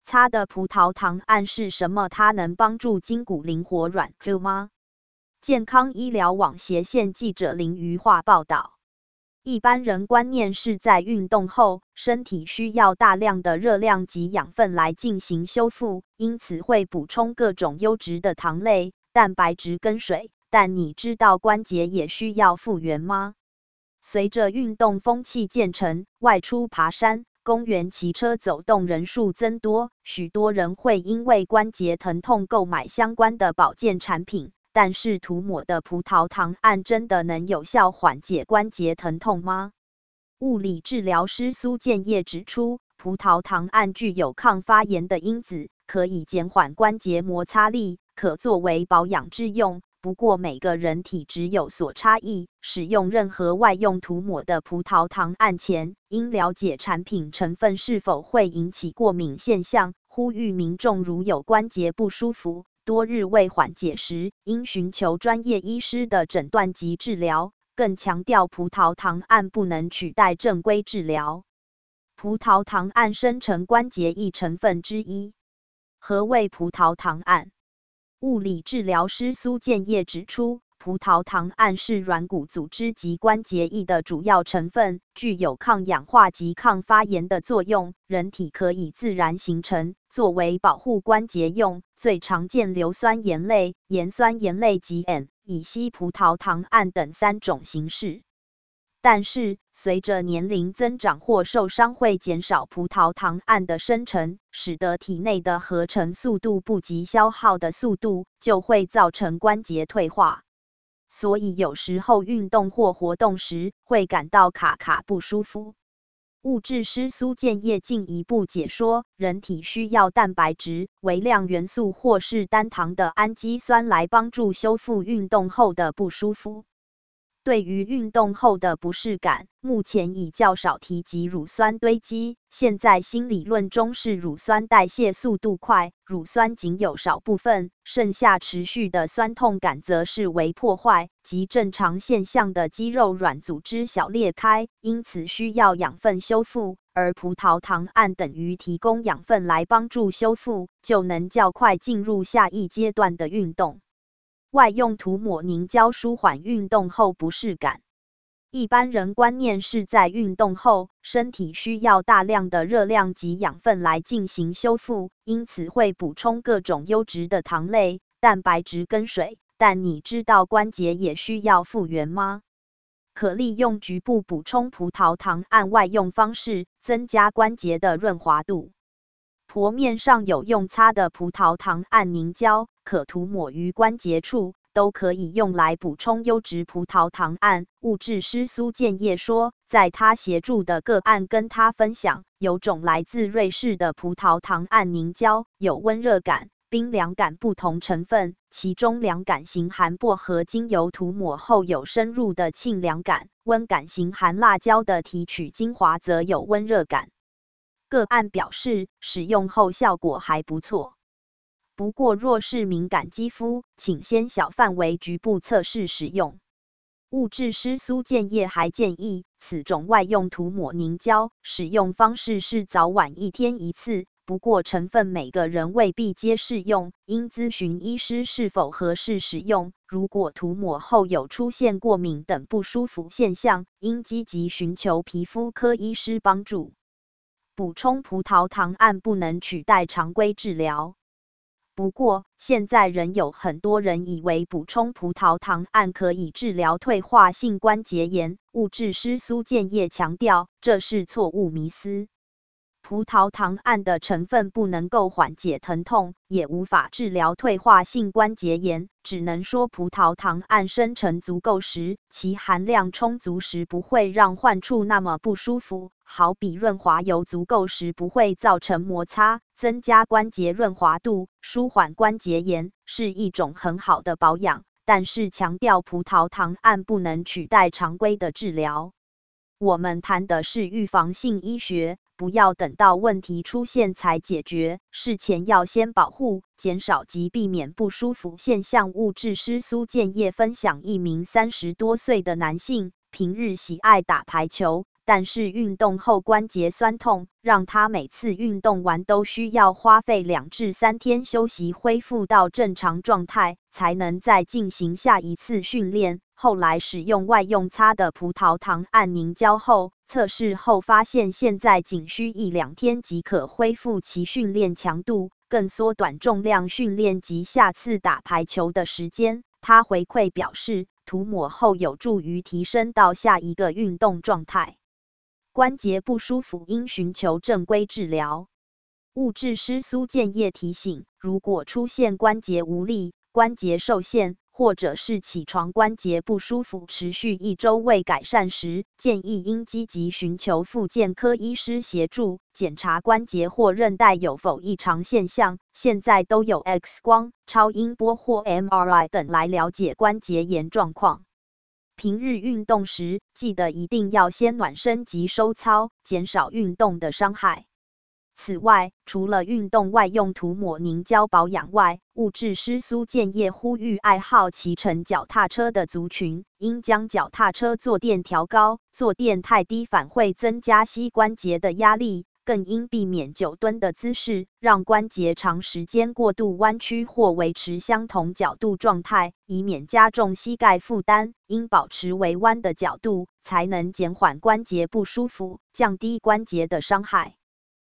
擦的葡萄糖胺是什么？它能帮助筋骨灵活软 Q 吗？健康医疗网斜线记者林瑜化报道。一般人观念是在运动后，身体需要大量的热量及养分来进行修复，因此会补充各种优质的糖类、蛋白质跟水。但你知道关节也需要复原吗？随着运动风气渐成，外出爬山、公园骑车走动人数增多，许多人会因为关节疼痛购买相关的保健产品。但是涂抹的葡萄糖胺真的能有效缓解关节疼痛吗？物理治疗师苏建业指出，葡萄糖胺具有抗发炎的因子，可以减缓关节摩擦力，可作为保养之用。不过每个人体质有所差异，使用任何外用涂抹的葡萄糖胺前，应了解产品成分是否会引起过敏现象。呼吁民众如有关节不舒服，多日未缓解时，应寻求专业医师的诊断及治疗。更强调葡萄糖胺不能取代正规治疗。葡萄糖胺生成关节液成分之一。何谓葡萄糖胺？物理治疗师苏建业指出，葡萄糖胺是软骨组织及关节液的主要成分，具有抗氧化及抗发炎的作用，人体可以自然形成，作为保护关节用。最常见硫酸盐类、盐酸盐类及 N 乙烯葡萄糖胺等3种形式。但是，随着年龄增长或受伤会减少葡萄糖胺的生成，使得体内的合成速度不及消耗的速度，就会造成关节退化。所以有时候运动或活动时会感到卡卡不舒服。物质师苏建业进一步解说，人体需要蛋白质、微量元素或是单糖的氨基酸来帮助修复运动后的不舒服。对于运动后的不适感，目前已较少提及乳酸堆积。现在新理论中是乳酸代谢速度快，乳酸仅有少部分，剩下持续的酸痛感则是微破坏及正常现象的肌肉软组织小裂开，因此需要养分修复。而葡萄糖胺等于提供养分来帮助修复，就能较快进入下一阶段的运动。外用涂抹凝胶舒缓运动后不适感。一般人观念是在运动后，身体需要大量的热量及养分来进行修复，因此会补充各种优质的糖类、蛋白质跟水。但你知道关节也需要复原吗？可利用局部补充葡萄糖胺外用方式，增加关节的润滑度。坡面上有用擦的葡萄糖胺凝胶，可涂抹于关节处，都可以用来补充优质葡萄糖胺。物质师苏建业说，在他协助的个案跟他分享，有种来自瑞士的葡萄糖胺凝胶，有温热感、冰凉感不同成分，其中凉感型含薄荷精油涂抹后有深入的沁凉感，温感型含辣椒的提取精华则有温热感。个案表示，使用后效果还不错。不过若是敏感肌肤，请先小范围局部测试使用。物质师苏建业还建议，此种外用涂抹凝胶，使用方式是早晚1天1次，不过成分每个人未必皆适用，应咨询医师是否合适使用。如果涂抹后有出现过敏等不舒服现象，应积极寻求皮肤科医师帮助。补充葡萄糖胺不能取代常规治疗。不过，现在仍有很多人以为补充葡萄糖胺可以治疗退化性关节炎。物质师苏建业强调，这是错误迷思。葡萄糖胺的成分不能够缓解疼痛，也无法治疗退化性关节炎，只能说葡萄糖胺生成足够时，其含量充足时不会让患处那么不舒服。好比润滑油足够时不会造成摩擦，增加关节润滑度，舒缓关节炎，是一种很好的保养。但是强调葡萄糖胺不能取代常规的治疗。我们谈的是预防性医学，不要等到问题出现才解决，事前要先保护，减少及避免不舒服现象。物质师苏建业分享，一名30多岁的男性，平日喜爱打排球， 但是运动后关节酸痛，让他每次运动完都需要花费2至3天休息，恢复到正常状态，才能再进行下一次训练。后来使用外用擦的葡萄糖胺凝胶后，测试后发现现在仅需1-2天即可恢复其训练强度，更缩短重量训练及下次打排球的时间。他回馈表示，涂抹后有助于提升到下一个运动状态。关节不舒服应寻求正规治疗。物质师苏建业提醒，如果出现关节无力、关节受限，或者是起床关节不舒服持续1周未改善时，建议应积极寻求复健科医师协助，检查关节或韧带有否异常现象。现在都有 X 光、超音波或 MRI 等来了解关节炎状况。平日运动时，记得一定要先暖身及收操，减少运动的伤害。此外，除了运动外用涂抹凝胶保养外，物质师苏建业呼吁爱好骑乘脚踏车的族群，应将脚踏车坐垫调高，坐垫太低反会增加膝关节的压力，更应避免久蹲的姿势，让关节长时间过度弯曲或维持相同角度状态，以免加重膝盖负担。应保持微弯的角度，才能减缓关节不舒服，降低关节的伤害。